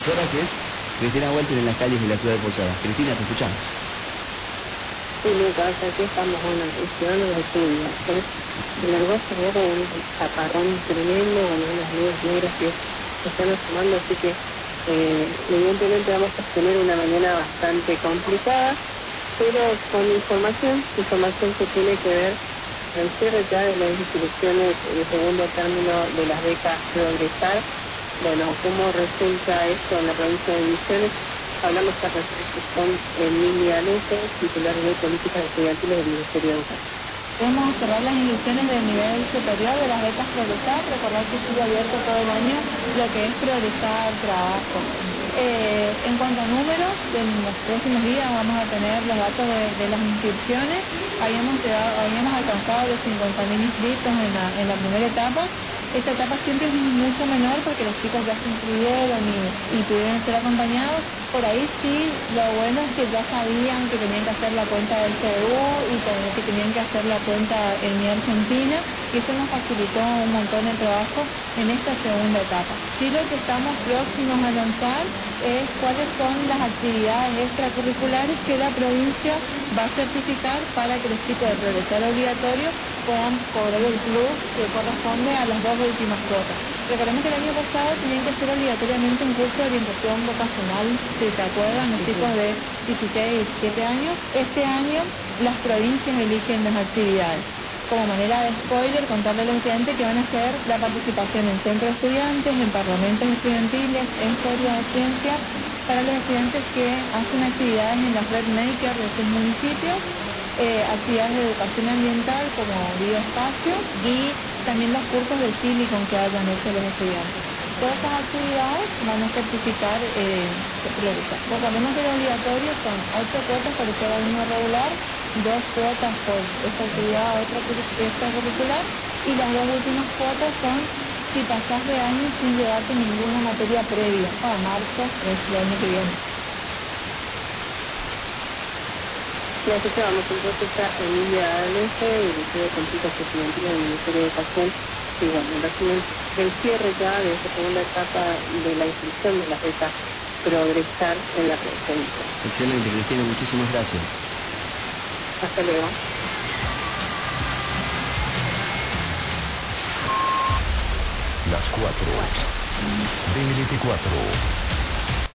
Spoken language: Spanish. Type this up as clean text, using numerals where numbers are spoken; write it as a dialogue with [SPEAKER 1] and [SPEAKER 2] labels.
[SPEAKER 1] Ahora que es Cristina Walter en las calles de la ciudad de Posadas. Cristina, te escuchamos.
[SPEAKER 2] Sí, Lucas, aquí estamos, bueno, estudiando los estudios. El agosto se ve como un chaparrón tremendo, con unas nubes negras que se están asomando, así que evidentemente vamos a tener una mañana bastante complicada, pero con información que tiene que ver el cierre ya de las inscripciones de segundo término de las becas Progresar. Bueno, ¿cómo resulta esto en la provincia de Misiones? Hablamos a respecto con Emilia Luce, titular de Políticas Estudiantiles del Ministerio de Educación.
[SPEAKER 3] Vamos a cerrar las inscripciones del nivel superior de las becas Progresar. Recordar que sigue abierto todo el año lo que es Progresar Trabajo. En cuanto a números, en los próximos días vamos a tener los datos de las inscripciones. Habíamos alcanzado los 50.000 inscritos en la primera etapa. Esta etapa siempre es mucho menor porque los chicos ya se inscribieron y pudieron ser acompañados. Por ahí sí, lo bueno es que ya sabían que tenían que hacer la cuenta del CDU y que tenían que hacer la cuenta en Mi Argentina, y eso nos facilitó un montón de trabajo en esta segunda etapa. Sí, lo que estamos próximos a lanzar es cuáles son las actividades extracurriculares que la provincia va a certificar para que los chicos de Progresar Obligatorio puedan cobrar el plus que corresponde a las dos últimas cuotas. Recordemos que el año pasado tenían que hacer obligatoriamente un curso de orientación vocacional, si se acuerdan, los chicos de 16 y 17 años. Este año las provincias eligen las actividades. Como manera de spoiler, contarle a los estudiantes que van a hacer la participación en centros de estudiantes, en parlamentos estudiantiles, en ferias de ciencia, para los estudiantes que hacen actividades en la red maker de sus municipios, actividades de educación ambiental como bioespacio y también los cursos de silicon que hayan hecho los estudiantes. Todas estas actividades van a certificar Progresar. Recordemos que lo obligatorio son 8 cuotas para el alumno regular, 2 cuotas por esta actividad extracurricular, y las dos últimas cuotas son si pasás de año sin llevarte ninguna materia previa, a marzo del año que viene.
[SPEAKER 2] Y así que vamos entonces a Emilia Luce, directora de Políticas Estudiantiles del Ministerio de Educación, y bueno, en resumen, el cierre ya de esta segunda etapa de la inscripción de las becas Progresar en la provincia.
[SPEAKER 1] Excelente, Cristina, muchísimas gracias.
[SPEAKER 2] Hasta luego.
[SPEAKER 4] Las 4. BLT 4.